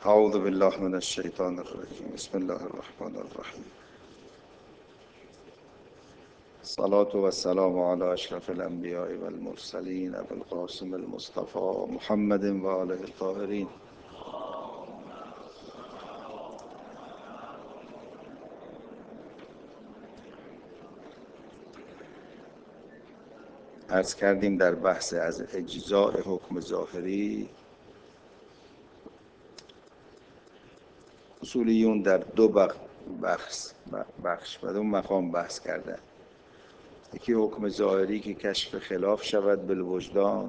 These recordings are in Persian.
اعوذ بالله من الشیطان الرجیم. بسم الله الرحمن الرحیم. الصلاة والسلام على اشرف الانبیاء والمرسلین ابو القاسم المصطفى محمد و آله الطاهرین. عرض کردیم در بحث از اجزاء حکم ظاهری اصولیون در دو بخش و دو مقام بحث کردن. یکی حکم ظاهری که کشف خلاف شود بالوجدان،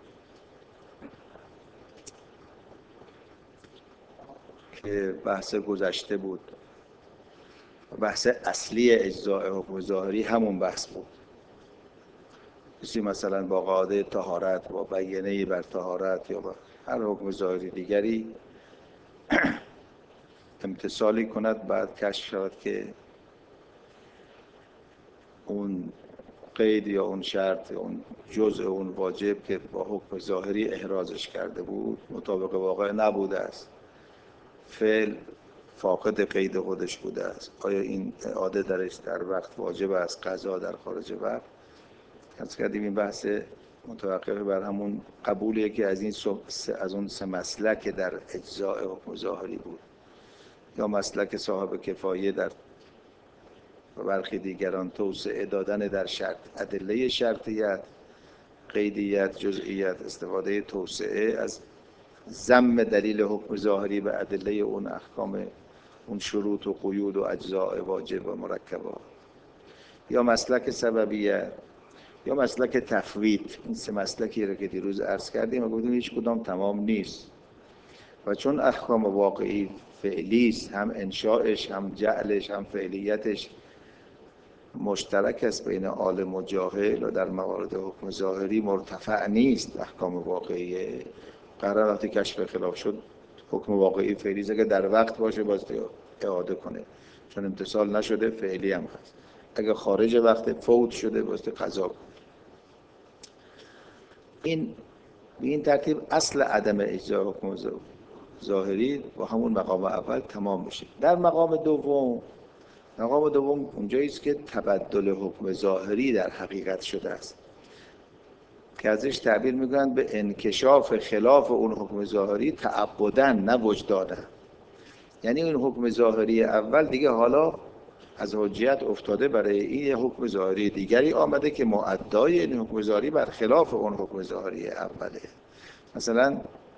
که بحث گذشته بود. بحث اصلی اجزاء حکم ظاهری همون بحث بود. کسی مثلا با قاعده طهارت، با بیانه بر طهارت یا با هر حکم ظاهری دیگری امتثالی کند، بعد کشف شود که اون قید یا اون شرط یا اون جزء اون واجب که با حکم ظاهری احرازش کرده بود مطابق واقع نبوده است، فعل فاقد قید خودش بوده است. آیا این اعاده درش در وقت واجب است، قضا در خارج وقت؟ از کردیم این بحث متوقف بر همون قبولیه که از اون سه مسلک در اجزاء حکم ظاهری بود، یا مسلک صاحب کفایه در برخی دیگران توسعه دادن در شرط، ادله شرطیت، قیدیت، جزئیت، استفاده توسعه از ضم دلیل حکم ظاهری به ادله اون احکام، اون شروط و قیود و اجزاء واجب و مرکبات، یا مسلک سببیت یا مسلک تفویض. این سه مسلکی رو که دیروز عرض کردیم و گفتیم هیچ کدام تمام نیست و چون احکام واقعی فعلی است، هم انشاءش هم جعلش هم فعلیتش مشترک است بین عالم و جاهل و در موارد حکم ظاهری مرتفع نیست احکام واقعی. قرار وقتی کشف خلاف شد حکم واقعی فعلی اگه در وقت باشه باز اعاده کنه، چون امتثال نشده فعلی هم هست. اگه خارج وقت فوت شده باز قضا کنه. این به این ترتیب اصل عدم اجزاء حکم ظاهری با همون مقام اول تمام میشه. در مقام دوم اونجایی است که تبدل حکم ظاهری در حقیقت شده است، که ازش تعبیر میکنن به انکشاف خلاف اون حکم ظاهری تعبداً نه وجداناً. یعنی این حکم ظاهری اول دیگه حالا از حجیت افتاده، برای این حکم ظاهری دیگری آمده که مؤدای این حکم ظاهری بر خلاف اون حکم ظاهری اوله. مثلا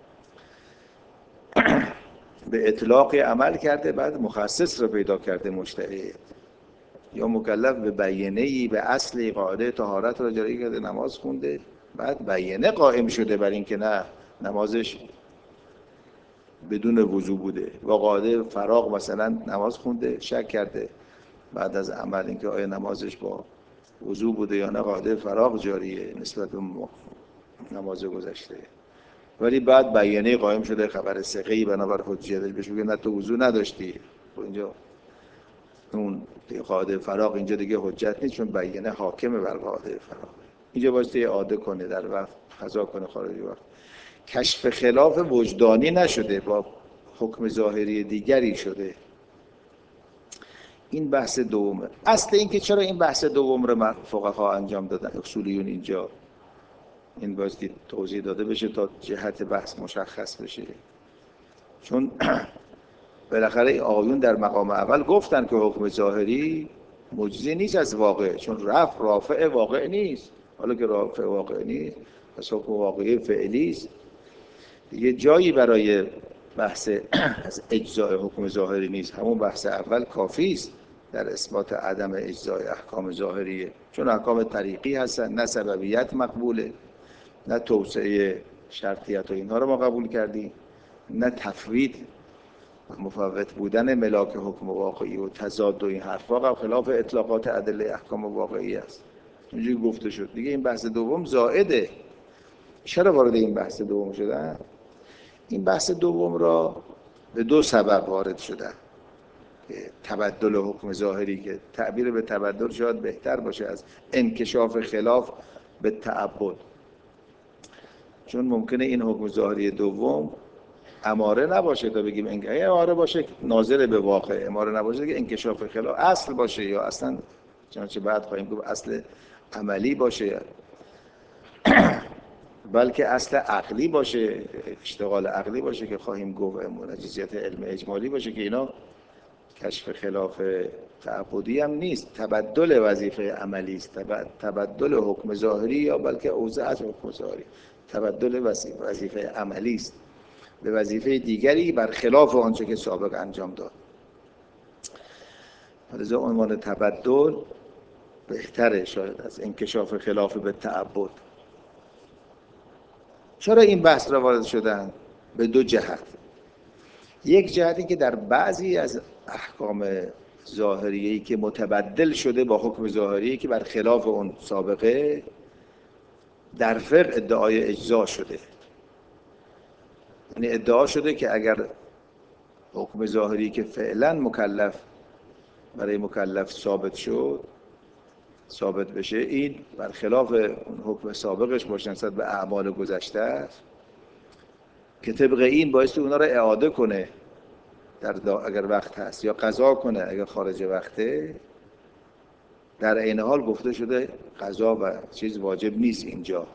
به اطلاق عمل کرده، بعد مخصص رو پیدا کرده مجتهد، یا مکلف به بیانه‌ای به اصل قاعده طهارت را جاری کرده، نماز خونده، بعد بیانه قائم شده بر این که نه نمازش بدون وضو بوده. با قاعده فراغ مثلا نماز خونده، شک کرده بعد از عمل اینکه آیا نمازش با وضو بوده یا نه، قاعده فراغ جاریه نسبت به نماز گذشته، ولی بعد بیانه قائم شده خبر ثقه‌ای بنابر حجیتش بهش میگه نه تو وضو نداشتی. اینجا اون قاعده فراغ اینجا دیگه حجت نیست، چون بیانه حاکمه بر قاعده فراغ. اینجا باید اعاده کنه، در وقت قضا کنه خارج وقت. کشف خلاف وجدانی نشده، با حکم ظاهری دیگری شده. این بحث دومه. اصل این که چرا این بحث دوم رو فقها انجام دادن، اصولیون اینجا این باید توضیح داده بشه تا جهت بحث مشخص بشه. چون بالاخره آقایون در مقام اول گفتن که حکم ظاهری مجزی نیست از واقع، چون رافع واقع نیست. حالا که رافع واقع نیست پس حکم واقعی فعلی است. یه جایی برای بحث از اجزاء حکم ظاهری نیست، همون بحث اول کافی است در اثبات عدم اجزاء احکام ظاهریه، چون احکام طریقی هستن، نه سببیت مقبوله، نه توسعه شرطیت و اینها رو ما قبول کردیم، نه تفویض مفوت بودن ملاک حکم واقعی و تضاد و این حرفا خلاف اطلاقات ادله احکام واقعی است. اینجوری گفته شد دیگه. این بحث دوم زائده. چرا وارد این بحث دوم شدن؟ این بحث دوم را به دو سبب وارد شدن. تبدل حکم ظاهری که تعبیر به تبدل شاید بهتر باشه از انکشاف خلاف به تعبد، چون ممکنه این حکم ظاهری دوم اماره نباشه تا بگیم اماره باشه ناظر به واقع، اماره نباشه که انکشاف خلاف اصل باشه، یا اصلا چنانچه بعد خواهیم گفت اصل عملی باشه، بلکه اصل عقلی باشه، اشتغال عقلی باشه که خواهیم گفت، منجزیت علم اجمالی باشه که اینا کشف خلاف تعبدی هم نیست، تبدل وظیفه عملی است، تبدل حکم ظاهری یا بلکه اوضاع از حکم ظاهری، تبدل وظیفه عملی است به وظیفه دیگری بر خلاف آنچه که سابق انجام داد. لذا عنوان تبدل بهتره شاید از انکشاف خلاف به تعبد. چرا این بحث را وارد شدن؟ به دو جهت. یک جهتی که در بعضی از احکام ظاهریه‌ای که متبدل شده با حکم ظاهری که بر خلاف اون سابقه، در فقه ادعای اجزا شده. یعنی ادعا شده که اگر حکم ظاهری که فعلا برای مکلف ثابت بشه، این بر خلاف حکم سابقش باشه نسبت به اعمال گذشته است که طبق این باعث اونا رو اعاده کنه اگر وقت هست، یا قضا کنه اگر خارج وقته. در عین حال گفته شده قضا و چیز واجب نیست اینجا،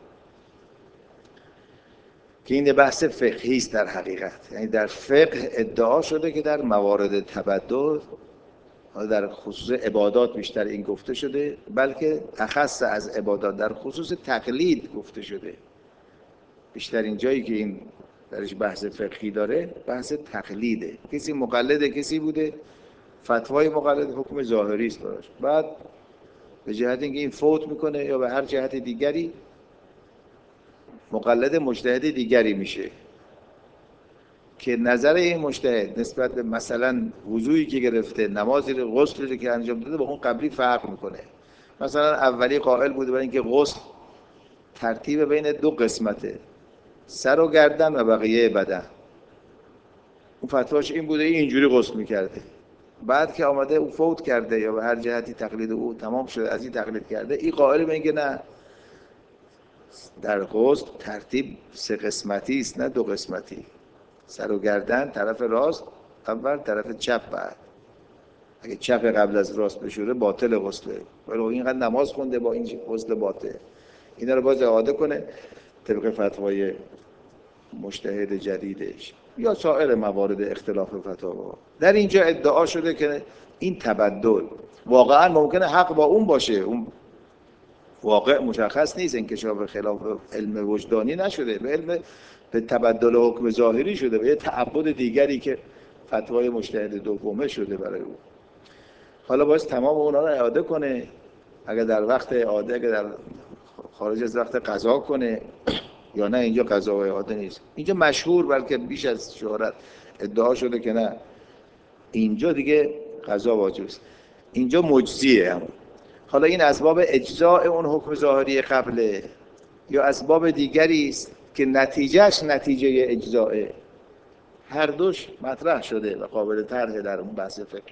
که این بحث فقهی است در حقیقت. یعنی در فقه ادعا شده که در موارد تبدل، در خصوص عبادات بیشتر این گفته شده، بلکه اخص از عبادات در خصوص تقلید گفته شده. بیشتر این جایی که این درش بحث فقهی داره بحث تقلیده. کسی مقلد کسی بوده، فتوای مقلد حکم ظاهری است براش، بعد به جهت اینکه این فوت میکنه یا به هر جهت دیگری مقلد مجتهد دیگری میشه که نظر این مجتهد نسبت به مثلا وضوئی که گرفته، نمازی غسلی که انجام داده با اون قبلی فرق میکنه. مثلا اولی قائل بوده برای اینکه غسل ترتیب بین دو قسمته، سر و گردن و بقیه بدن، اون فتواش این بوده اینجوری غسل میکرده. بعد که آمده او فوت کرده یا به هر جهتی تقلید او تمام شده، از این تقلید کرده، این قائل به اینکه نه، در غسل ترتیب سه قسمتی است نه دو قسمتی، سر و گردن طرف راست اول، طرف چپ بعد. اگه چپ قبل از راست بشوره باطل غسله، ولی اینقدر نماز خونده با این غسل باطل. اینا رو باز اعاده کنه طبق فتوای مجتهد جدیدش یا سایر موارد اختلاف فتاوا. در اینجا ادعا شده که این تبدل واقعا ممکنه حق با اون باشه، اون واقع مشخص نیست، انکشاف خلاف علم وجدانی نشده، به تبدل حکم ظاهری شده، به یه تعبد دیگری که فتوای مجتهد دومه شده برای او. حالا باید تمام اونا رو اعاده کنه، اگر در وقت اعاده، اگر در خارج از وقت قضا کنه یا نه. اینجا قضا و اعاده نیست، اینجا مشهور بلکه بیش از شهرت ادعا شده که نه، اینجا دیگه قضا واجب است، اینجا مجزیه. هم حالا این اسباب اجزاء اون حکم ظاهری قبله یا اسباب دیگری است که نتیجهش نتیجه اجزائه، هر دوش مطرح شده و قابل طرحه در اون بحث فقهی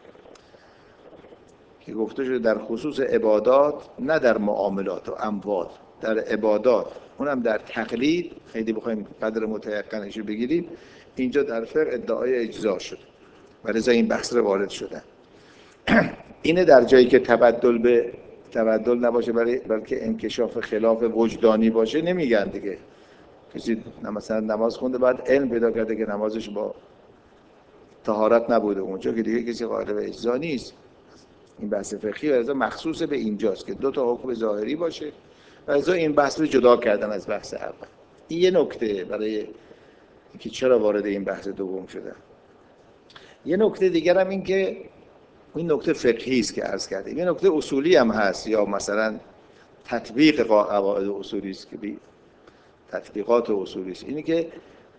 که گفته شده در خصوص عبادات، نه در معاملات و اموال، در عبادات، اونم در تقلید، خیلی بخوایم قدر متيقنش رو بگیریم، اینجا در فقه ادعای اجزا شده و لذا این بحث رو وارد شدن. اینه در جایی که تبدل نباشه بلکه انکشاف خلاف وجدانی باشه نمیگن دیگه. کسی مثلا نماز خونده بعد علم پیدا کرده که نمازش با طهارت نبوده، اونجا که دیگه کسی قائل به اجزا نیست. این بحث فقهی و مخصوص به اینجاست که دو تا حکم ظاهری باشه و لذا این بحث رو جدا کردن از بحث اول. این یه نکته برای اینکه چرا وارد این بحث دوم شدن. یه نکته دیگر هم این که این نکته فقهی است که عرض کردیم، یه نکته اصولی هم هست یا مثلا تطبیق قواعد اصولی است که تطبیقات اصولی است. اینه که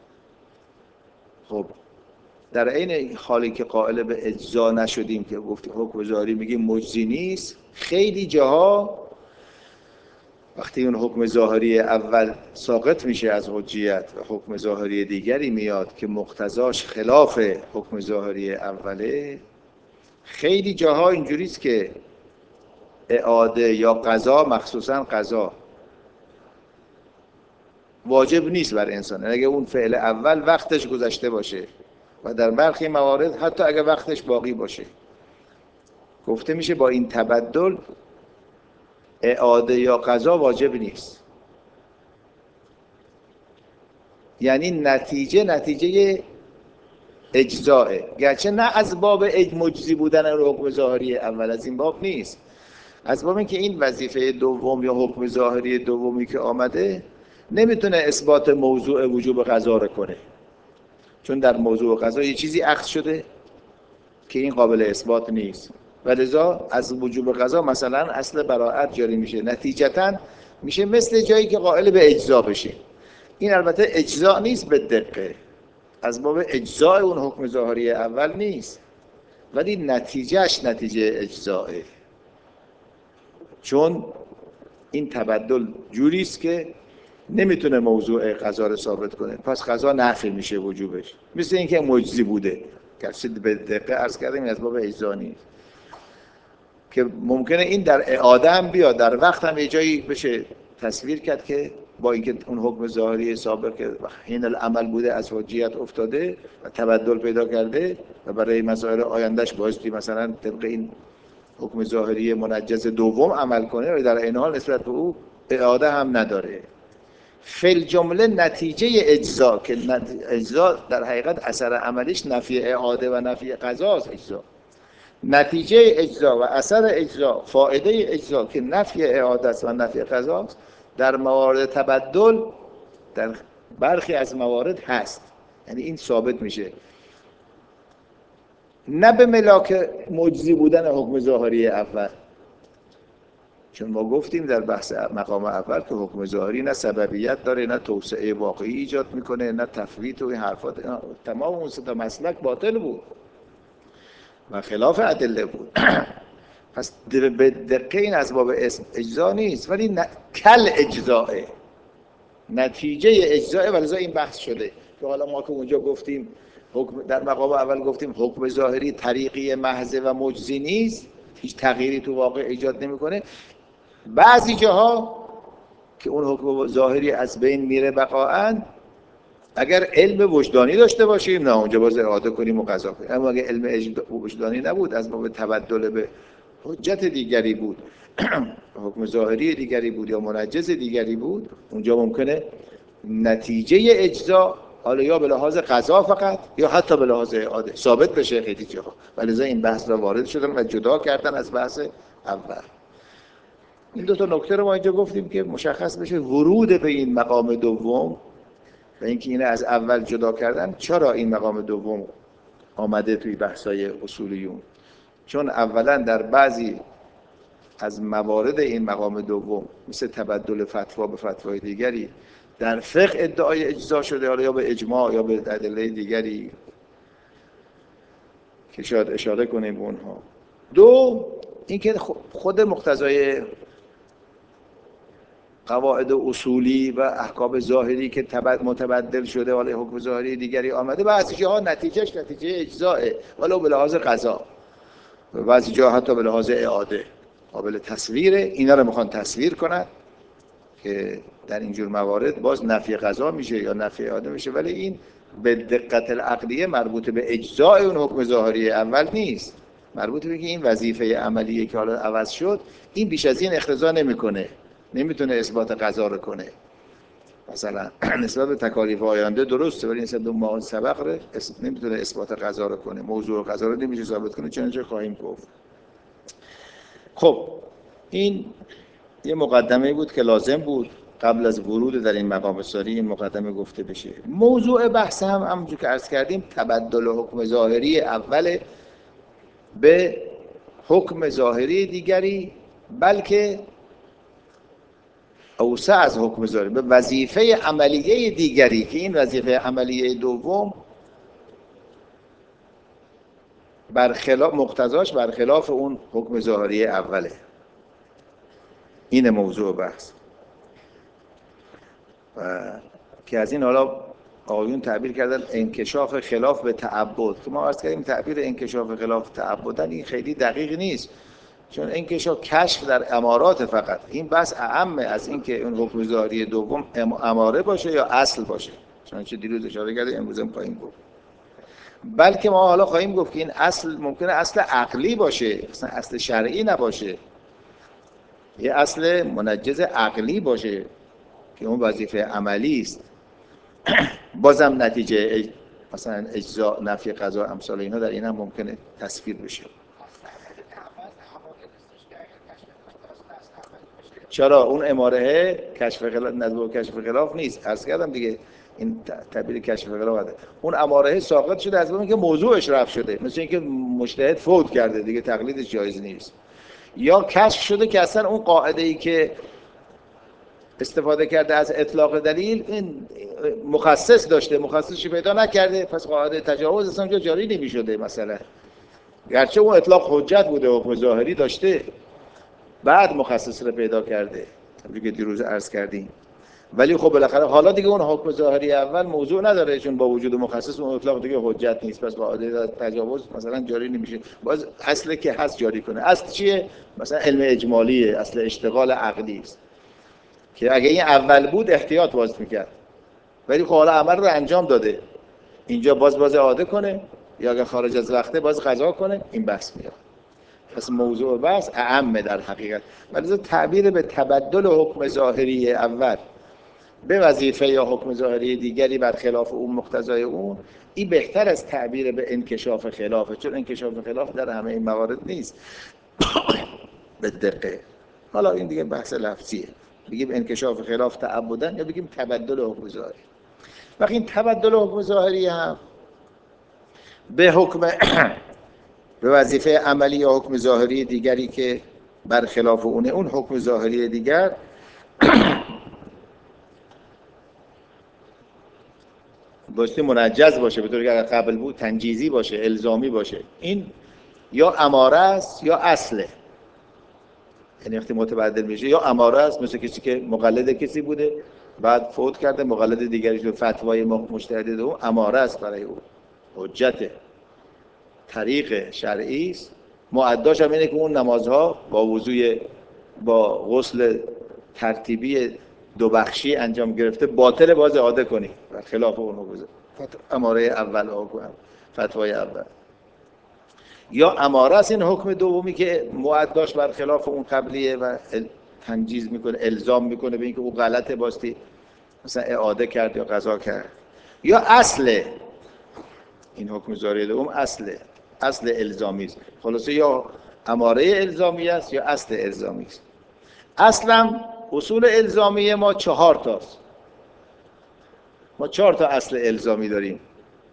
خب در عین حالی که قائل به اجزا نشدیم که گفتیم حکم ظاهری میگیم مجزی نیست، خیلی جاها وقتی اون حکم ظاهری اول ساقط میشه از حجیت و حکم ظاهری دیگری میاد که مقتضاش خلاف حکم ظاهری اوله، خیلی جاها اینجوریست که اعاده یا قضا، مخصوصا قضا، واجب نیست بر انسان اگه اون فعل اول وقتش گذشته باشه و در برخی موارد حتی اگه وقتش باقی باشه. گفته میشه با این تبدل اعاده یا قضا واجب نیست. یعنی نتیجه اجزائه، گرچه نه از باب مجزی بودن حکم ظاهری اول، از این باب نیست، از باب اینکه این وظیفه دوم یا حکم ظاهری دومی که آمده نمیتونه اثبات موضوع وجوب قضا رو کنه، چون در موضوع قضا یه چیزی اخذ شده که این قابل اثبات نیست و لذا از وجوب قضا مثلا اصل براءت جاری میشه، نتیجتاً میشه مثل جایی که قائل به اجزا بشه. این البته اجزا نیست به دقیقه، از باب اجزای اون حکم ظاهری اول نیست، ولی نتیجهش نتیجه اجزائه، چون این تبدل جوری است که نمیتونه موضوع قضا رو ثابت کنه، پس قضا نفی میشه وجوبش، مثل اینکه مجزی بوده، گرچه به دقیقه عرض کردیم از باب اجزا نیست، که ممکنه این در اعاده هم بیاد، در وقت هم یه جایی بشه تصویر کرد که با اینکه اون حکم ظاهری سابق که حین العمل بوده از حجیت افتاده و تبدل پیدا کرده و برای مسائل آیندهش بایستی مثلا طبق این حکم ظاهری منجز دوم عمل کنه و در این حال نسبت به او اعاده هم نداره. فی جمله نتیجه اجزا که اجزا در حقیقت اثر عملیش نفی اعاده و نفی قضاست، نتیجه اجزا و اثر اجزا، فائده اجزا که نفی اعاده است و نفی قضا است، در موارد تبدل در برخی از موارد هست، یعنی این ثابت میشه، نه به ملاک مجزی بودن حکم ظاهری اول، چون ما گفتیم در بحث مقام اول که حکم ظاهری نه سببیت داره، نه توسعه واقعی ایجاد میکنه، نه تفویت و این حرفات، تمام اون سه تا مسلک باطل بود و خلاف ادله بود. پس به دقیقه این از باب اجزا نیست، ولی کل اجزائه، نتیجه اجزائه، ولذا این بحث شده که حالا ما که اونجا گفتیم حکم در مقام اول گفتیم حکم ظاهری طریقی محض و مجزی نیست، هیچ تغییری تو واقع ایجاد نمیکنه، بعضی جاها که اون حکم ظاهری از بین میره بقاعاً، اگر علم وجدانی داشته باشیم نه اونجا باز اعاده کنیم و قضا کنیم، اما اگر علم وجدانی نبود، از باب تبدل به حجت دیگری بود، حکم ظاهری دیگری بود یا منجز دیگری بود، اونجا ممکنه نتیجه اجزا حالا یا به لحاظ قضا فقط یا حتی به لحاظ اعاده ثابت بشه خیلی جاها، ولذا این بحث را وارد شدن و جدا کردن از بحث اول. این دو تا نکته رو ما اینجا گفتیم که مشخص بشه ورود به این مقام دوم و اینکه اینه از اول جدا کردن، چرا این مقام دوم آمده توی بحث‌های اصولیون، چون اولا در بعضی از موارد این مقام دوم مثل تبدل فتوا به فتوای دیگری در فقه ادعای اجزا شده، حالا یا به اجماع یا به ادله دیگری که شاید اشاره کنیم به اونها. دو اینکه خود مقتضای قواعد اصولی و احکام ظاهری که متبدل شده حالا حکم ظاهری دیگری آمده، بعضی جاها نتیجهش نتیجه اجزائه ولو به لحاظ قضا، بعضی جاها حتی به لحاظ اعاده قابل تصویره. اینا رو میخوان تصویر کنن که در اینجور موارد باز نفی قضا میشه یا نفی اعاده میشه، ولی این به دقت العقلیه مربوط به اجزاء اون حکم ظاهری اول نیست، مربوط به که این وظیفه عملیه که حالا عوض شد، این بیش از این اقتضا نمیکنه، نمیتونه اثبات قضا رو کنه. مثلا نسبت به تکالیف آینده درسته، ولی نسبت به ما سبق نمیتونه اثبات قضا رو کنه، موضوع قضا رو نمیشه ثابت کنه، چنانچه خواهیم گفت. خب این یه مقدمه بود که لازم بود قبل از ورود در این مقام ساری این مقدمه گفته بشه. موضوع بحث هم همونجور که عرض کردیم تبدل حکم ظاهری اول به حکم ظاهری دیگری، بلکه اوسع از حکم ظاهری به وظیفه عملیه دیگری که این وظیفه عملیه دوم برخلاف مقتضاش برخلاف اون حکم ظاهری اوله. این موضوع بحث که از این حالا آقایون تعبیر کردن انکشاف خلاف به تعبد، که ما عرض کردیم تعبیر انکشاف خلاف تعبدن این خیلی دقیق نیست، چون انکشاف کشف در امارات فقط، این بس اعم از این که اون حکم ظاهری دوم اماره باشه یا اصل باشه. چنانچه دیروز اشاره کردیم، امروز هم خواهیم گفت. بلکه ما حالا خواهیم گفت که این اصل ممکنه اصل عقلی باشه، اصلا اصل شرعی نباشه، یه اصل منجز عقلی باشه که اون وظیفه عملی است. بازم نتیجه مثلا اجزاء، نفی قضا، امثال اینا در این هم ممکنه تصویر بشه. چرا اون اماره کشف خلاف ندبو کشف خلاف نیست؟ عرض کردم دیگه این تعبیر کشف خلاف ده. اون اماره ساقط شده از اینکه موضوعش رفع شده، مثل اینکه مجتهد فوت کرده دیگه تقلیدش جایز نیست. یا کشف شده که اصلا اون قاعده‌ای که استفاده کرده از اطلاق دلیل این مخصص داشته، مخصصی پیدا نکرده، پس قاعده تجاوز اصلا اونجا جاری نمی‌شده. مثلا گرچه اون اطلاق حجت بوده، حکم ظاهری داشته، بعد مخصص رو پیدا کرده، طبیعی که دیروز عرض کردیم. ولی خب بالاخره حالا دیگه اون حکم ظاهری اول موضوع نداره، چون با وجود مخصص اون اطلاق دیگه حجت نیست، پس قاعده تجاوز مثلا جاری نمیشه. باز اصل که هست جاری کنه. اصل چیه؟ مثلا علم اجمالیه، اصل اشتغال عقلی است که اگه این اول بود احتیاط باز میکرد، ولی خب حالا عمل رو انجام داده، اینجا باز اعاده کنه، یا اگه خارج از وقته باز قضا کنه، این بحث میاد. پس موضوع بحث اعم در حقیقت. ولی تعبیر به تبدل حکم ظاهری اول به وظیفه یا حکم ظاهری دیگری برخلاف اون مقتضای اون، این بهتر از تعبیر به انکشاف خلافه، چون انکشاف خلاف در همه این موارد نیست به دقیقه. حالا این دیگه بحث لفظیه، بگیم انکشاف خلاف تعبدن یا بگیم تبدل حکم ظاهری. وقتی این تبدل حکم ظاهری هم به حکم به وظیفه عملی یا حکم ظاهری دیگری که برخلاف اونه، اون حکم ظاهری دیگر بایستی منجز باشه، به طوری که اگر قبل بود تنجیزی باشه، الزامی باشه. این یا اماره است یا اصله. یعنی وقتی متبدل میشه یا اماره است، مثل کسی که مقلد کسی بوده بعد فوت کرده، مقلد دیگری شده، فتوای مجتهد اون اماره است برای او، حجته، طریق شرعی است. معداش هم اینه که اون نمازها با وضوء با غسل ترتیبی دو بخشی انجام گرفته باطل، باز اعاده کنی و خلاف اون حکم اماره اول حکم فتوای اول. یا اماره است این حکم دومی که معداش بر خلاف اون قبلیه و تنجیز میکنه، الزام میکنه به اینکه اون غلطه، باستی مثلا اعاده کرد یا قضا کرد. یا اصله، این حکم ظاهری دوم اصله، اصل الزامی است. خلاصه یا اماره الزامی است یا اصل الزامی است. اصلا اصول الزامی ما 4 تاست. ما 4 تا اصل الزامی داریم.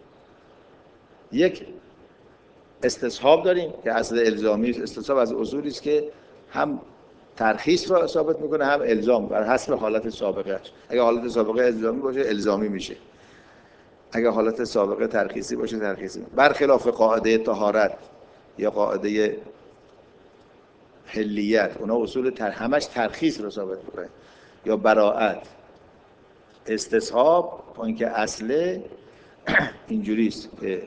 یک استصحاب داریم که اصل الزامی است. استصحاب از اصولی است که هم ترخیص را ثابت میکنه هم الزام بر حسب حالت سابقه. اگه حالت سابقه الزامی باشه الزامی میشه، اگه حالت سابقه ترخیصی باشه ترخیصی. برخلاف قاعده طهارت یا قاعده حلیت، اونا اصول همش ترخیص رو ثابت میکنه. یا براءت، استصحاب با اینکه اصله اینجوریست که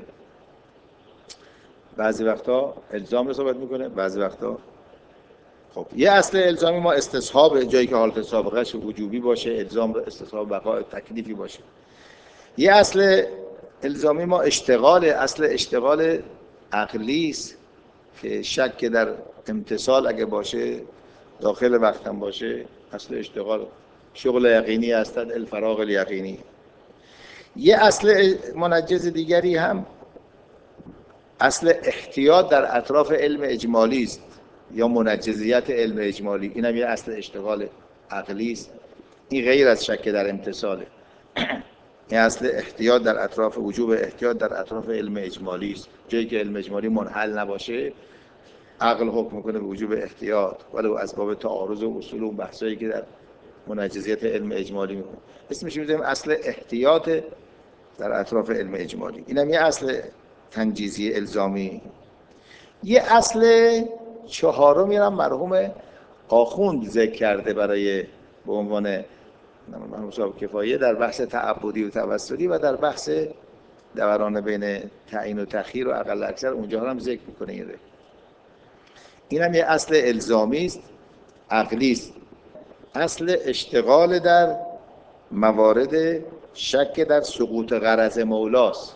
بعضی وقتا الزام رو ثابت میکنه، بعضی وقتا خب یه اصل الزامی ما استصحاب، جایی که حالت سابقهش وجوبی باشه، الزام استصحاب بقای تکلیفی باشه. یه اصل الزامی ما اشتغال، اصل اشتغال عقلی است که شک در امتثال اگه باشه داخل وقت هم باشه اصل اشتغال شغل یقینی هستد، الفراغ الیقینی. یه اصل منجز دیگری هم اصل احتیاط در اطراف علم اجمالی است یا منجزیت علم اجمالی. این هم یه اصل اشتغال عقلی است، این غیر از شک در امتثاله. این اصل احتیاط در اطراف وجوب احتیاط در اطراف علم اجمالی است. جایی که علم اجمالی منحل نباشه عقل حکم میکنه به وجوب احتیاط، ولو از باب تعارض و اصول و بحثایی که در منجزیت علم اجمالی میکنه. اسمش میذاریم اصل احتیاط در اطراف علم اجمالی. اینم یه اصل تنجیزی الزامی. یه اصل چهارمی هم مرحوم آخوند ذکر کرده برای به عنوان مصاب کفایه در بحث تعبدی و توسلی و در بحث دوران بین تعیین و تخییر و اقل اکثر، اونجا هم ذکر میکنه. این هم یه اصل الزامی است، عقلی است. اصل اشتغال در موارد شک در سقوط غرض مولاست.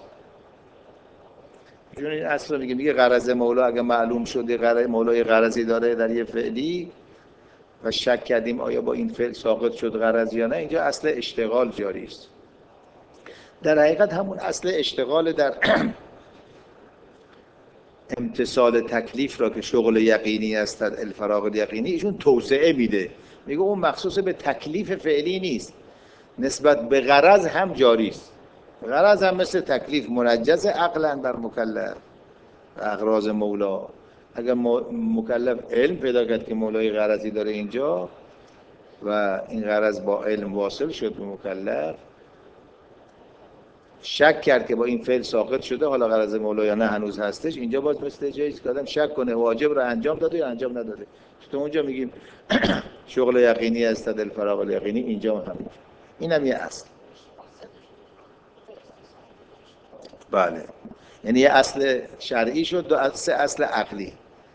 چون این اصل میگه غرض مولا اگه معلوم شده مولا یه غرضی داره در یه فعلی و شک کردیم آیا با این فعل ساقط شد غرض یا نه، اینجا اصل اشتغال جاری است. در حقیقت همون اصل اشتغال در امتثال تکلیف را که شغل یقینی است، الفراغ الیقینی، ایشون توسعه میده، میگه اون مخصوص به تکلیف فعلی نیست، نسبت به غرض هم جاری است. غرض هم مثل تکلیف منجز عقلا بر مکلف اغراض مولا. اگر مکلف علم پیدا کرد که مولای غرضی داره اینجا و این غرض با علم واصل شد به مکلف، شک کرد که با این فعل ساقط شده حالا غرض مولا یا نه هنوز هستش، اینجا باز مثل جایی که آدم شک کنه واجب رو انجام داده یا انجام نداده. تو اونجا میگیم شغل یقینی است الفراغ الیقینی، اینجا هم همین. اینم یه اصل. بله، یعنی یه اصل شرعی شد، دو اصل عقلی.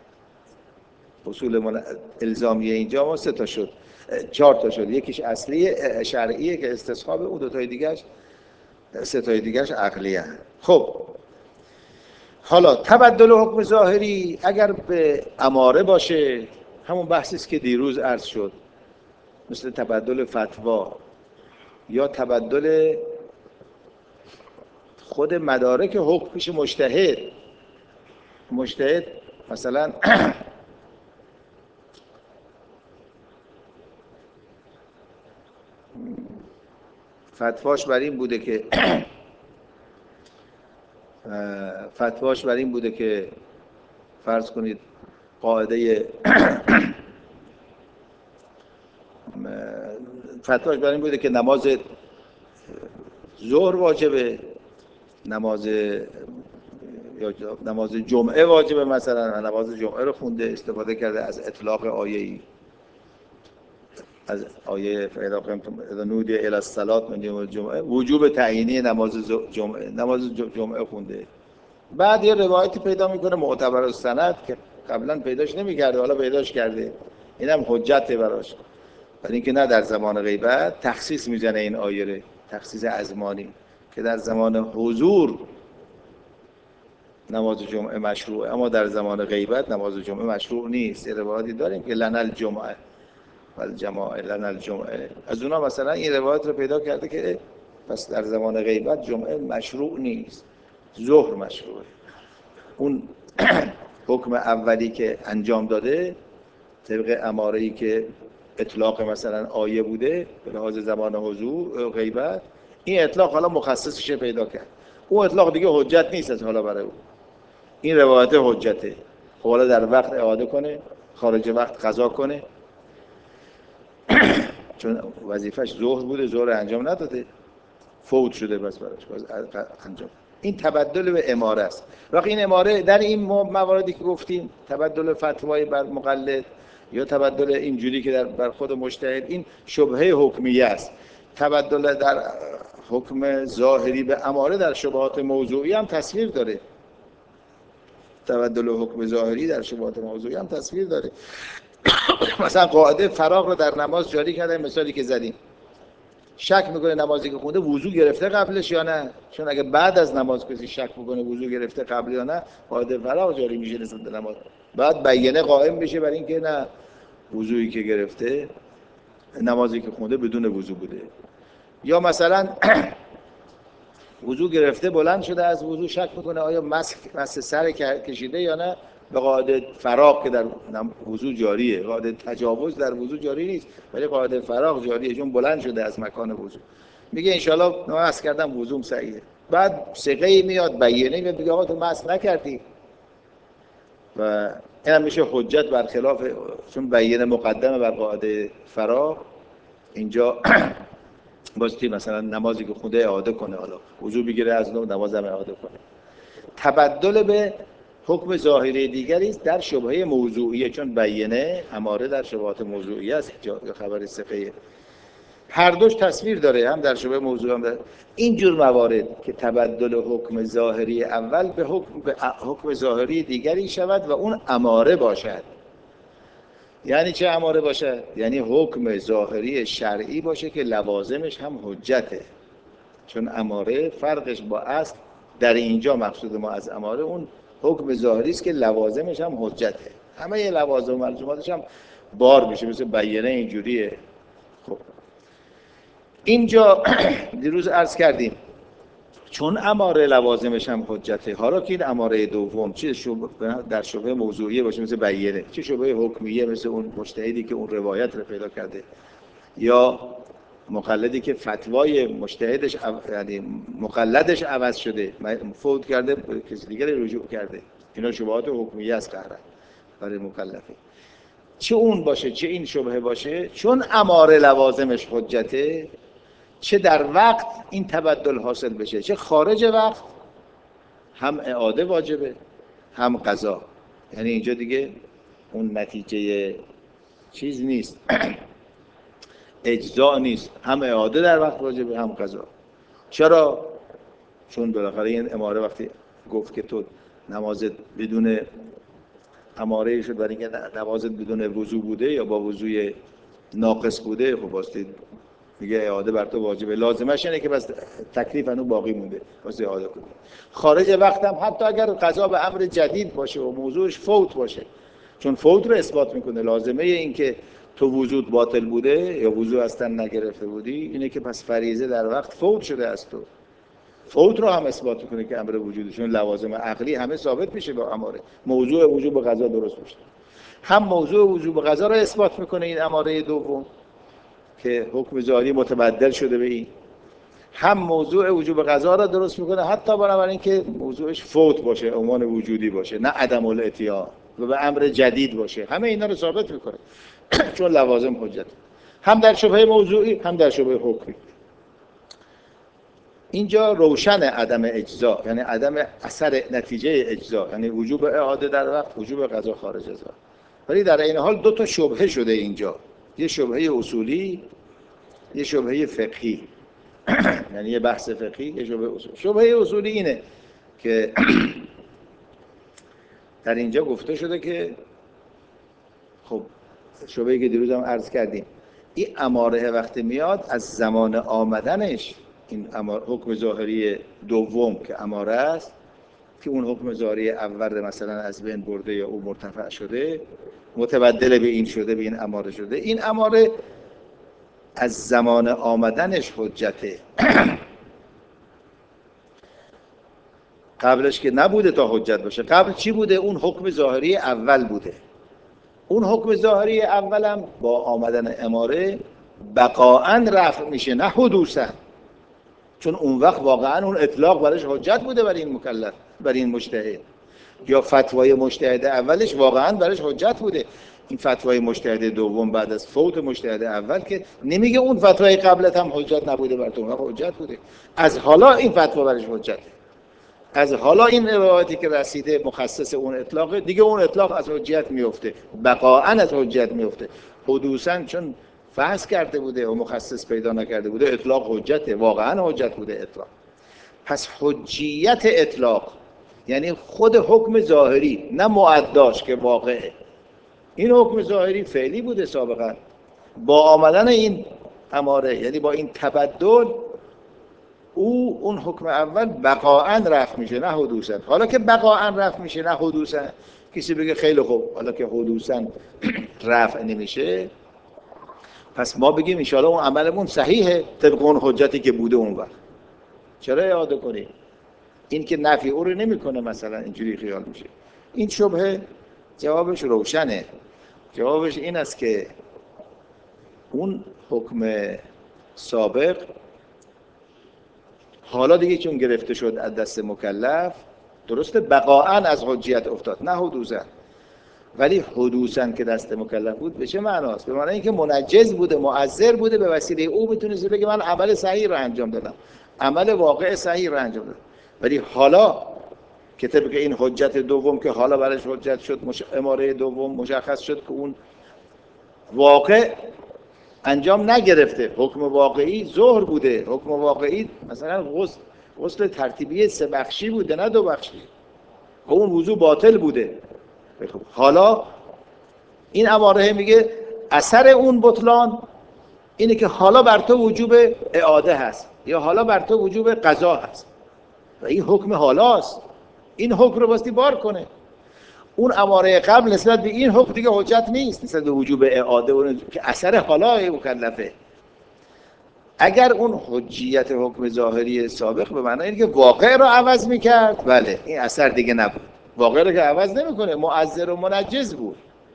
اصول الزامیه اینجا ما 3 تا شد، 4 تا شد. یکیش اصلی شرعیه که استصحاب، اون 2 تای دیگه‌اش 3 تای دیگه‌اش عقلیه. خب حالا تبدل حکم ظاهری اگر به اماره باشه، همون بحثی است که دیروز عرض شد، مثل تبدل فتوا یا تبدل خود مدارک حکم پیش مجتهد. مجتهد مثلا فتواش بر این بوده که فرض کنید قاعده فتواش بر این بوده که نماز ظهر واجبه، نماز جمعه واجبه، مثلا نماز جمعه رو خونده، استفاده کرده از اطلاق آیه‌ای، از آیه فإذا نودي إلی الصلاة من یوم الجمعه، وجوب تعیینی نماز جمعه خونده. بعد یه روایتی پیدا میکنه معتبر السند که قبلا پیداش نمی‌کرده، حالا پیداش کرده، اینم حجته براش، برای اینکه نه در زمان غیبت تخصیص میزنه این آیه رو، تخصیص ازمانی، که در زمان حضور نماز جمعه مشروعه اما در زمان غیبت نماز جمعه مشروع نیست. یه روایتی داریم که لنا الجمعه والجماعه لنا الجمعه، از اونها مثلا این روایت رو پیدا کرده که پس در زمان غیبت جمعه مشروع نیست، ظهر مشروعه. اون حکم اولی که انجام داده طبق اماره‌ای که اطلاق مثلا آیه بوده به لحاظ زمان حضور غیبت، این اطلاق حالا مخصصش پیدا کرد، اون اطلاق دیگه حجت نیست از حالا برای او، این روایت حجته. خب حالا در وقت اعاده کنه، خارج وقت قضا کنه، چون وظیفش ظهر بوده، ظهر انجام نداده، فوت شده بس براش انجام. این تبدل به اماره است. وقتی این اماره در این مواردی که گفتیم، تبدل فتوای بر مقلد یا تبدل اینجوری که بر خود مجتهد، این شبهه حکمیه است. تبدل در حکم ظاهری به اماره در شبهات موضوعی هم تصویر داره. تبدل حکم ظاهری در شبهات موضوعی هم تصویر داره. مثلا قاعده فراغ رو در نماز جاری کرده، مثالی که زدیم، شک میکنه نمازی که خونده وضو گرفته قبلش یا نه، چون اگه بعد از نماز کسی شک میکنه وضو گرفته قبل یا نه، قاعده فراغ جاری میشه نسبت به نماز، بعد بیانه قائم بشه برای اینکه نه، وضویی که گرفته نمازی که خونده بدون وضو بوده. یا مثلا وضو گرفته بلند شده از وضو شک میکنه آیا مس سر کشیده یا نه، به قاعده فراغ که در وضو جاریه، قاعده تجاوز در وضو جاری نیست ولی قاعده فراغ جاریه، چون بلند شده از مکان وضو، میگه انشالله مس کردم وضوم صحیحه. بعد ثقه میاد بیانه میاد میگه آقا تو مس نکردی، و این هم میشه حجت برخلاف، چون بیانه مقدمه بر قاعده فراغ. اینجا باستی مثلا نمازی که خونده اعاده کنه، حالا وضو بگیره از نو نمازم اعاده کنه. تبدل به حکم ظاهری دیگری است در شبهه موضوعیه، چون بیانه اماره در شبهات موضوعیه است یا خبر ثقه، هر دوش تصویر داره، هم در شبهه موضوع هم در این جور موارد که تبدل حکم ظاهری اول به حکم ظاهری دیگری شود و اون اماره باشد. یعنی چه اماره باشه؟ یعنی حکم ظاهری شرعی باشه که لوازمش هم حجته. چون اماره فرقش با اصل در اینجا مقصود ما از اماره اون حکم ظاهری است که لوازمش هم حجته. همه یه لوازم و ملزوماتش هم بار میشه، مثل بیانه اینجوریه. خب اینجا دیروز عرض کردیم چون اماره لوازمش هم حجته، حالا که این اماره دوم چه در شبهه موضوعیه باشه مثل بیانه، چه شبهه حکمیه مثل اون مجتهدی که اون روایت رو پیدا کرده، یا مقلدی که فتوای مجتهدش یعنی مقلدش عوض شده، فوت کرده کسی دیگری رجوع کرده، اینا شبهات حکمیه است قهرن برای مکلفه. چه اون باشه چه این شبهه باشه، چون اماره لوازمش حجته، چه در وقت این تبدل حاصل بشه چه خارج وقت، هم اعاده واجبه هم قضا. یعنی اینجا دیگه اون نتیجه چیز نیست اجزاء نیست، هم اعاده در وقت واجبه هم قضا. چرا؟ چون بالاخره این اماره وقتی گفت که تو نمازت بدون اماره شد برای اینکه نمازت بدون وضو بوده یا با وضوی ناقص بوده، خب واسه میگه اعاده بر تو واجبه، لازمش اینه که بس تکلیف انو باقی مونده واسه اعاده کنی. خارج وقت هم حتی اگر قضا به امر جدید باشه و موضوعش فوت باشه، چون فوت رو اثبات میکنه، لازمه این که تو وضوت باطل بوده یا وضو اصلا نگرفته بودی اینه که پس فریضه در وقت فوت شده از تو. فوت رو هم اثبات میکنه که امر وجوده، چون لوازم عقلی همه ثابت میشه با اماره. موضوع وجوب قضا درست میشه، هم موضوع وجوب قضا رو اثبات میکنه این اماره دوم که حکم ظاهری متبدل شده به این، هم موضوع وجوب قضا را درست میکنه حتی بنابراین که موضوعش فوت باشه، عنوان وجودی باشه نه عدم الاتیان و به امر جدید باشه، همه اینا رو ثابت میکنه چون لوازم حجت، هم در شبهه موضوعی هم در شبهه حکمی. اینجا روشن عدم اجزا، یعنی عدم اثر نتیجه اجزا، یعنی وجوب اعاده در وقت، وجوب قضا خارج از وقت. ولی در این حال دو تا شبهه شده اینجا، یه شبهه اصولی یه شبهه فقهی یعنی یه بحث فقهی یه شبهه اصولی. شبهه اصولی اینه که در اینجا گفته شده که خب شبهه‌ای که دیروز هم عرض کردیم، این اماره وقتی میاد از زمان آمدنش، این حکم ظاهری دوم که اماره است که اون حکم ظاهری اول مثلا از بین برده یا او مرتفع شده متبدل به این شده، به این اماره شده، این اماره از زمان آمدنش حجته قبلش که نبوده تا حجت باشه. قبل چی بوده؟ اون حکم ظاهری اول بوده. اون حکم ظاهری اولم با آمدن اماره بقاءً رفع میشه نه حدوثاً، چون اون وقت واقعاً اون اطلاق برش حجت بوده برای این مکلف، برای این مجتهد، یا فتوای مجتهد اولش واقعاً برش حجت بوده. این فتوای مجتهد دوم بعد از فوت مجتهد اول که نمیگه اون فتوای قبلت هم حجت نبوده بر تو، حجت بوده. از حالا این فتوا برش حجته، از حالا این روایتی که رسیده مخصص اون اطلاقه، دیگه اون اطلاق از حجت میفته، بقاءً از حجت میفته. حدوثاً چون فحص کرده بوده و مخصص پیدا نکرده بوده، اطلاق حجته، واقعاً حجت بوده اطلاق. پس حجیت اطلاق یعنی خود حکم ظاهری، نه معداش که واقعه. این حکم ظاهری فعلی بوده سابقاً، با آمدن این اماره یعنی با این تبدل اون حکم اول بقاءً رفع میشه نه حدوثاً. حالا که بقاءً رفع میشه نه حدوثاً، کسی بگه خیلی خوب حالا که حدوثاً رفع نمیشه پس ما بگیم ان شاءالله اون عملمون صحیحه طبق اون حجتی که بوده اون وقت، چرا اعاده کنیم؟ این که نفی او رو نمیکنه مثلا، اینجوری خیال میشه. این شبهه جوابش روشنه، جوابش این است که اون حکم سابق حالا دیگه چون گرفته شد از دست مکلف، درسته بقاءً از حجیت افتاد نه حدوثاً، ولی حدوثاً که دست مکلف بود به چه معناست؟ به معنی اینکه منجز بوده، مؤثر بوده، به وسیله او میتونست بگه من عمل صحیح رو انجام دادم، عمل واقع صحیح رو انجام دادم. ولی حالا که طبق این حجت دوم که حالا برش حجت شد، اماره دوم مشخص شد که اون واقع انجام نگرفته، حکم واقعی ظهر بوده، حکم واقعی مثلا غسل ترتیبی 3 بخشی بوده نه 2 بخشی، اون وضو باطل بوده. حالا این اماره میگه اثر اون بطلان اینه که حالا بر تو وجوب اعاده هست یا حالا بر تو وجوب قضا هست و این حکم حالاست، این حکم رو باستی بار کنه. اون اماره قبل نسبت به این حکم دیگه حجت نیست، نسبت به وجوب اعاده اون که اثر حالای مکلفه. اگر اون حجیت حکم ظاهری سابق به معنای اینه که واقع رو عوض میکرد، بله این اثر دیگه نبود. واقع رو که عوض نمیکنه، مؤثر و منجز بود.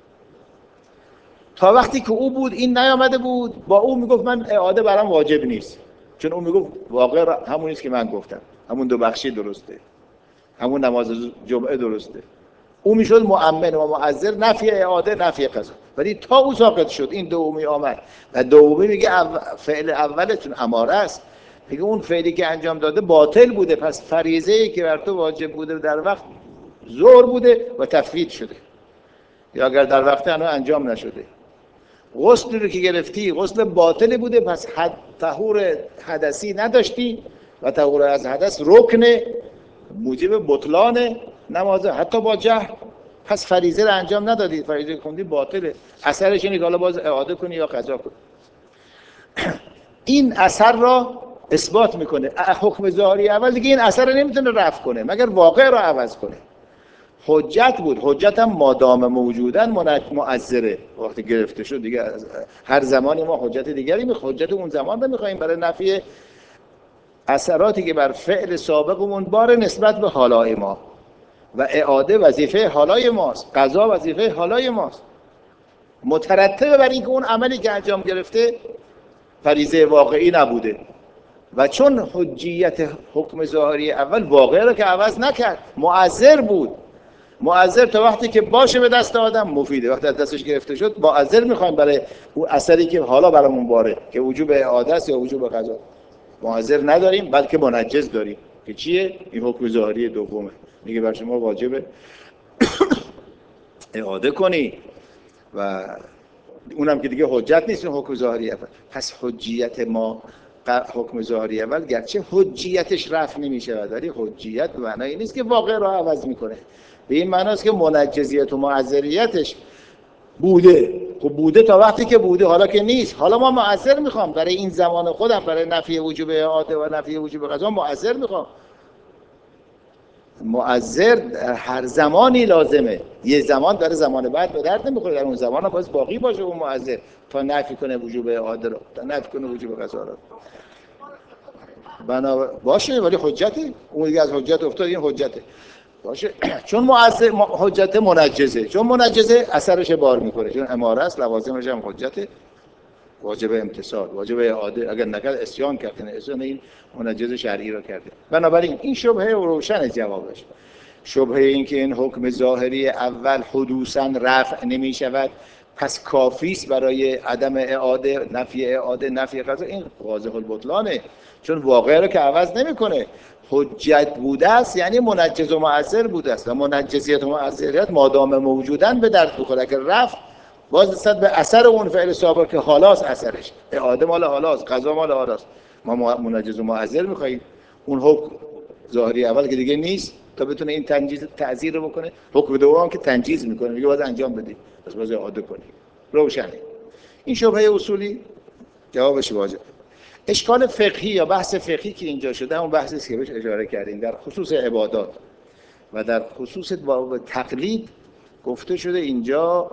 تا وقتی که او بود این نیامده بود، با او میگفت من اعاده برام واجب نیست، چون او میگفت واقع همون نیست که من گفتم، همون دو بخشی درسته، همون نماز جمعه درسته. او میشد مؤمن و مؤثر، نفی اعاده نفی قضا. ولی تا او ساقط شد این دومی آمد و دومی میگه فعل اولتون اماره است، میگه اون فعلی که انجام داده باطل بوده، پس فریضه ای که بر تو واجب بوده در وقت ظهر بوده و تفویت شده، یا اگر در وقت هنوز انجام نشده. غسل رو که گرفتی غسل باطل بوده، پس طهور حدثی نداشتی و طهور از حدث رکن موجب بطلان نمازه حتی با جهل، پس فریضه رو انجام ندادی، فریضه خوندی باطله، اثرش اینه که حالا باز اعاده کنی یا قضا کنی. این اثر را اثبات میکنه. حکم ظاهری اول دیگه این اثر رو نمیتونه رفع کنه مگر واقع رو عوض کنه. حجت بود، حجت هم مادام موجودن مؤثره، وقتی گرفته شد دیگه هر زمانی ما حجت دیگری حجت اون زمان رو میخوایم برای نفی اثراتی که بر فعل سابقمون بار نسبت به حالای ما، و اعاده وظیفه حالای ماست، قضا وظیفه حالای ماست، مترتب بر اینکه اون عملی که انجام گرفته فریضه واقعی نبوده. و چون حجیت حکم ظاهری اول واقع رو که عوض نکرد، مؤثر بود، مؤثر تا وقتی که باشه به دست آدم مفیده، وقتی از دستش گرفته شد مؤثر میخوایم برای اون اثری که حالا برامون باره که وجوب اعاده است یا وجوب قضا. مؤثر نداریم بلکه منجز داریم که چیه؟ این حکم ظاهری دومه، میگه بر شما واجبه اعاده کنی و اونم که دیگه حجت نیست اون حکم ظاهری اول. پس حجیت ما حکم ظاهری اول گرچه حجیتش رفع نمیشه ولی حجیت به معنی نیست که واقع رو عوض میکنه، به این معنی است که منجزیت و معذریتش بوده. خب بوده تا وقتی که بوده، حالا که نیست. حالا ما معذر میخوام برای این زمان خودم، برای نفی وجوب اعاده و نفی وجوب قضا معذر میخوام. معذر در هر زمانی لازمه، یه زمان داره زمان بعد به درد نمیخوره، در اون زمان هم باید باقی باشه اون معذر تا نفی کنه وجوب اعاده رو، تا نفی کنه وجوب قضا رو. باشه ولی حجته، اون دیگه از حجت افتاد، این حجته باشه. چون معذر حجت منجزه، چون منجزه اثرش بار میکنه، چون اماره است لوازمش هم حجته، واجب امتثال، واجب اعاده، اگر نکرد اسیان کرده، اسیان این منجز شرعی رو کرده. بنابراین این شبهه روشن جوابش. شبهه این که این حکم ظاهری اول حدوثاً رفع نمی شود پس کافی است برای عدم اعاده، نفی اعاده، نفی قضا، این واضح البطلانه، چون واقع رو که عوض نمیکنه. حجت بوده است یعنی منجز و مؤثر بوده است و منجزیت و مؤثریت مادام موجودن به درد بخوره، که رفع باز نسبت به اثر اون فعل سابق که حالاست، اثرش اعاده مال حالاست، قضا مال حالاست، ما منجز و مؤثر میخواییم. اون حکم ظاهری اول که دیگه نیست تا بتونه این تنجیز تعزیر رو بکنه، حکم دوم که تنجیز میکنه میگه باید انجام بدی، پس باید اعاده کنی. روشنه این شبهه اصولی، جوابش واجب. اشکال فقهی یا بحث فقهی که اینجا شده اون بحثی است که بهش اشاره کردیم در خصوص عبادات و در خصوص باب تقلید. گفته شده اینجا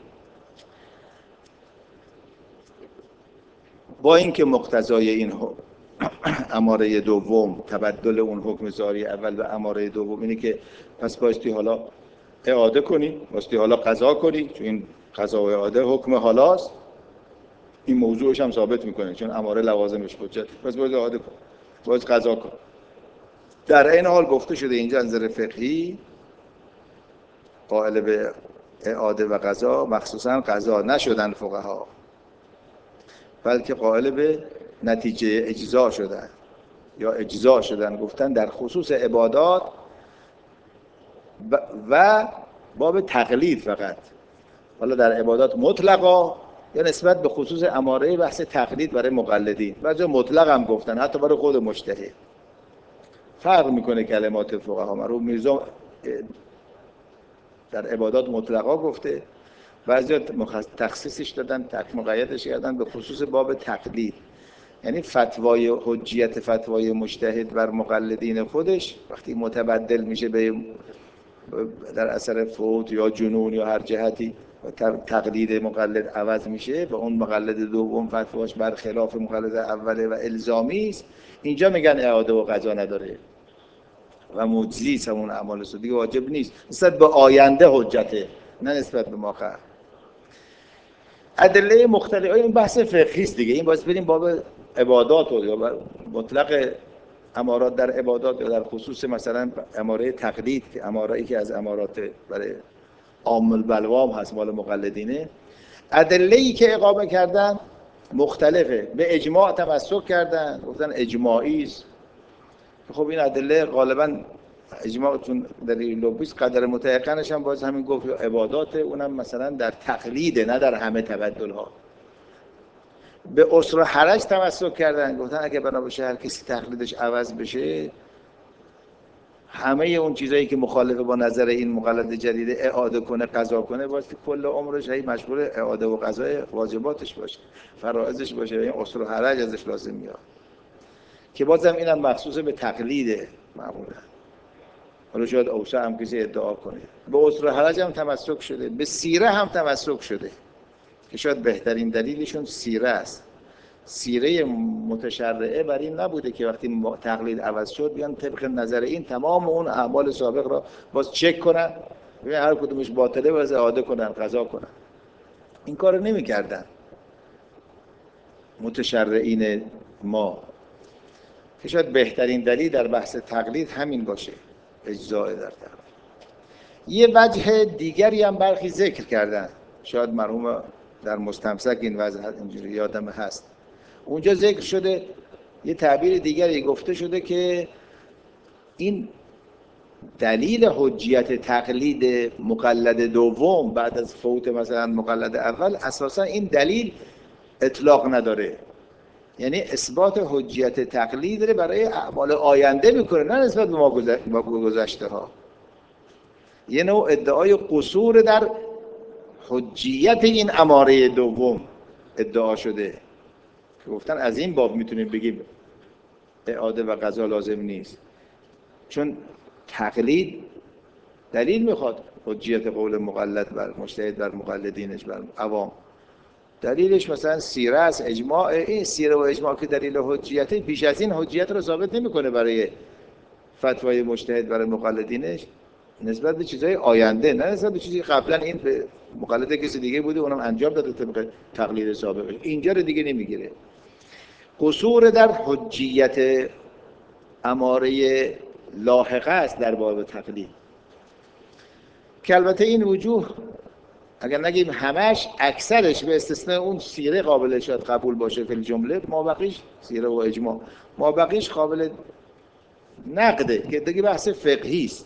با اینکه مقتضای این اماره دوم تبدل اون حکم ظاهری اول و اماره دوم اینه که پس بایستی حالا اعاده کنی، بایستی حالا قضا کنی، چون این قضا و اعاده حکم حالاست، این موضوعش هم ثابت میکنه چون اماره لوازمش حجت، پس باید اعاده کن، باید قضا کن. در این حال گفته شده اینجا از نظر فقهی قائل به اعاده و قضا مخصوصا قضا نشدن فقها، بلکه قائل به نتیجه اجزا شدن یا اجزا شدن، گفتن در خصوص عبادات و باب تقلید فقط، حالا در عبادات مطلقا یا نسبت به خصوص اماره بحث تقلید برای مقلدین، بعضی مطلق هم گفتن حتی برای خود مجتهد. فرق میکنه کلمات فقها. مرحوم میرزا در عبادات مطلقا گفته، بعضی تخصیصش دادن، مقیدش کردن به خصوص باب تقلید. یعنی فتوای حجیت فتوای مجتهد بر مقلدین خودش وقتی متبدل میشه به در اثر فوت یا جنون یا هر جهتی تقلید مقلد عوض میشه و اون مقلد دوم فتواش برخلاف مقلد اوله و الزامی است، اینجا میگن اعاده و قضا نداره و مجزی است همون اعمال سودی واجب نیست، نسبت به آینده حجته نه نسبت به ماخر. ادله مختلف این بحث فقهی است دیگه، این باید بریم باب عبادات یا مطلق امارات در عبادات یا در خصوص مثلا اماره تقلید که اماره‌ای که از امارات برای عام البلوام هست مال مقلدینه. ادله‌ای که اقامه کردن مختلفه، به اجماع تمسک کردن، گفتن اجماعی است. خب این ادله غالبا اجماعتون دلیل لوبیس، قدر متيقنش هم باز همین گفت عبادات، اونم مثلا در تقلیده نه در همه تبدل ها. به عسر و حرج تمسک کردن، گفتن اگه بنا بشه هر کسی تقلیدش عوض بشه همه اون چیزایی که مخالف با نظر این مقلد جدید اعاده کنه قضا کنه واسه کل عمرش هی مشغول اعاده و قضای واجباتش باشه، فرائضش باشه، این عسر و حرج ازش لازم میاد که بازم اینم مخصوص به تقلیده معمولا. حالا شاید اوسع هم کسی ادعا کنه. به عسر و حرج هم تمسک شده، به سیره هم تمسک شده که شاید بهترین دلیلشون سیره است. سیره متشرعه بر این نبوده که وقتی تقلید عوض شد بیان طبق نظر این تمام اون اعمال سابق را باز چک کنن، ببین هر کدومش باطله باز اعاده کنن قضا کنن. این کارو نمی‌کردن متشرعین ما، که شاید بهترین دلیل در بحث تقلید همین باشه، اجزاء در تقلید. یه وجه دیگری هم برخی ذکر کردن، شاید مرحوم در مستمسک این وضع اینجوری یادم هست، اونجا ذکر شده یه تعبیر دیگری گفته شده که این دلیل حجیت تقلید مقلد دوم بعد از فوت مثلا مقلد اول اساسا این دلیل اطلاق نداره، یعنی اثبات حجیت تقلید داره برای اعمال آینده میکنه نه نسبت به ما گذشته ها. یه نوع ادعای قصور در حجیت این اماره دوم ادعا شده که گفتن از این باب میتونیم بگیم اعاده و قضا لازم نیست، چون تقلید دلیل میخواد، حجیت قول مقلد بر مجتهد بر مقلدینش بر عوام دلیلش مثلا سیره است، اجماع. این سیره و اجماع که دلیل حجیت بیش از این حجیت رو ثابت نمیکنه برای فتوای مجتهد برای مقلدینش نسبت به چیزهای آینده، نه نسبت به چیزی قبلا این به مقلد کسی دیگه بوده اونم انجام داده طبق تقلید سابقش، اینجا رو دیگه نمیگیره. قصور در حجیت اماره لاحقه است در باب تقلید که البته این وجوه اگر نگیم همش اکثرش به استثناء اون سیره قابل شاید قبول باشه فی الجمله، ما بقیش سیره و اجماع ما بقیش قابل نقده که دیگه بحث فقهی است.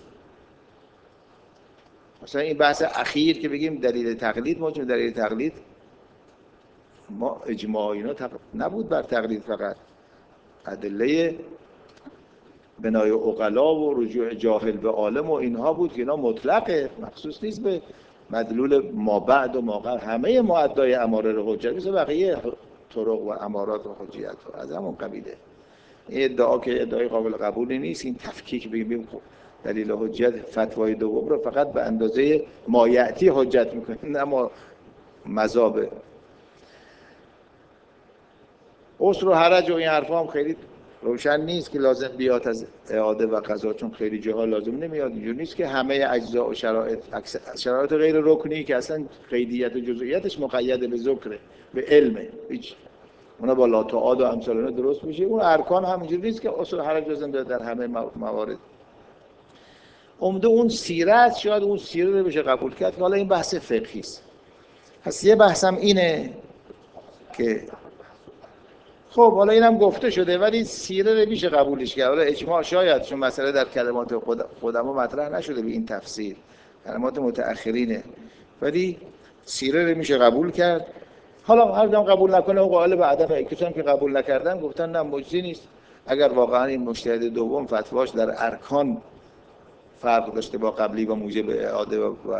مثلا این بحث اخیر که بگیم دلیل تقلید موجود، دلیل تقلید ما اجماع اینا نبود بر تقلید، فقط ادله بنای عقلا و رجوع جاهل به عالم و اینها بود که اینا مطلقه، مخصوص نیست به مدلول ما بعد و ما قبل. همه مؤدای اماره رو حجت مثل بقیه طرق و امارات و حجیت و از همون قبیله. این ادعا که ادعای قابل قبولی نیست، این تفکیک بگیم دلیل حجت فتوای دوم رو فقط به اندازه مایعتی حجت میکنه نه ما مذابه. عسر و حرج و این حرفا هم خیلی روشن نیست که لازم بیاد از اعاده و قضا، چون خیلی جاها لازم نمیاد. اینجوری نیست که همه اجزا و شرایط غیر رکنی که اصلا قیدیت و جزئیاتش مقید به ذکر به علمه، هیچ اونا با لا تعاد و امثال اینا درست میشه. اون ارکان هم اینجوری نیست که عسر و حرج لازم داره در همه موارد. عمده اون سیره است، شاید اون سیره رو بشه قبول کرد. حالا این بحث فقهی است. پس یه بحثم اینه که خب حالا اینم گفته شده ولی سیره رو میشه قبولش کرد. حالا اجماع شاید، چون مسئله در کلمات قدما مطرح نشده به این تفصیل، کلمات متأخرینه، ولی سیره رو میشه قبول کرد. حالا هر دم قبول نکنه و قائل به عدم، کسانی که قبول نکردن گفتن نه مجزی نیست. اگر واقعا این مجتهد دوم فتواش در ارکان فرق داشته با قبلی و موجب اعاده و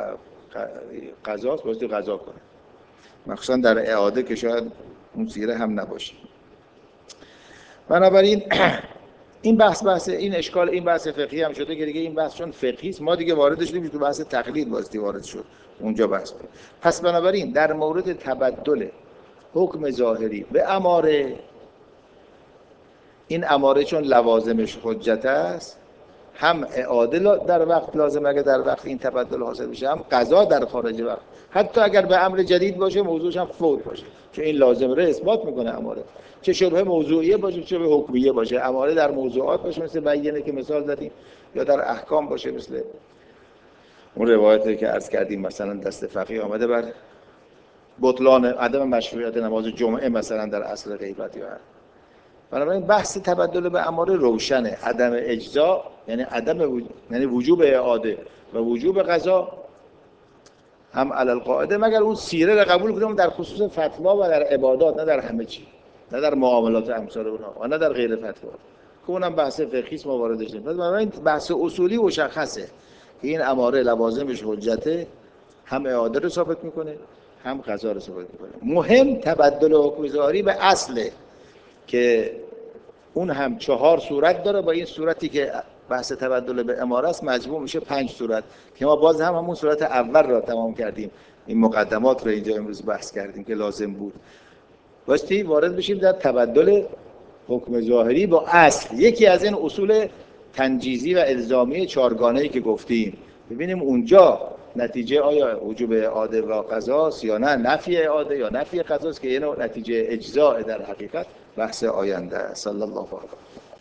قضاست بایستی قضا کنه، مخصوصا در اعاده که شاید اون سیره هم نباشه. بنابراین این بحث این اشکال این بحث فقهی هم شده که دیگه این بحث چون فقهی است ما دیگه واردش نمیشیم، تو بحث تقلید بازی وارد شد اونجا بحث بود. پس بنابراین در مورد تبدل حکم ظاهری به اماره، این اماره چون لوازمش حجت است، هم اعاده در وقت لازم اگه در وقت این تبدل حاصل بشه، هم قضا در خارج وقت، حتی اگر به امر جدید باشه موضوعش هم فوت باشه، چون این لازم رو اثبات میکنه اماره، چه شبه موضوعیه باشه چه شبه حکمیه باشه. اماره در موضوعات باشه مثل بیینه که مثال زدیم، یا در احکام باشه مثل اون روایتی که عرض کردیم مثلا دست فقیه آمده بر بطلان عدم مشروعیت نماز جمعه مثلا در اصل غیبت یا هر. بنابراین بحث تبدل به اماره روشنه، عدم اجزا یعنی وجوب اعاده و وجوب قضا هم علی القاعده، مگر اون سیره رو قبول کنیم در خصوص فتوا و در عبادات، نه در همه چی، نه در معاملات امثال اونها و نه در غیر فتوا که اونم بحث فقهی است ما واردش نمی‌شیم. بنابراین بحث اصولی مشخصه که این اماره لوازمش حجته، هم اعاده رو ثابت میکنه هم قضا رو ثابت میکنه. مهم تبدل حکم ظاهری به اصله که اون هم 4 صورت داره، با این صورتی که بحث تبدل به اماره است مجموع میشه 5 صورت که ما باز هم همون صورت اول را تمام کردیم، این مقدمات رو اینجا امروز بحث کردیم که لازم بود. باستی وارد بشیم در تبدل حکم ظاهری با اصل، یکی از این اصول تنجیزی و الزامی 4گانه‌ای که گفتیم، ببینیم اونجا نتیجه آیا وجوب اعاده و قضاست یا نه نفی اعاده یا نفی قضاست، که یه نوع نتیجه اجزاء در حقیقت بحث آینده. صلی الله علیه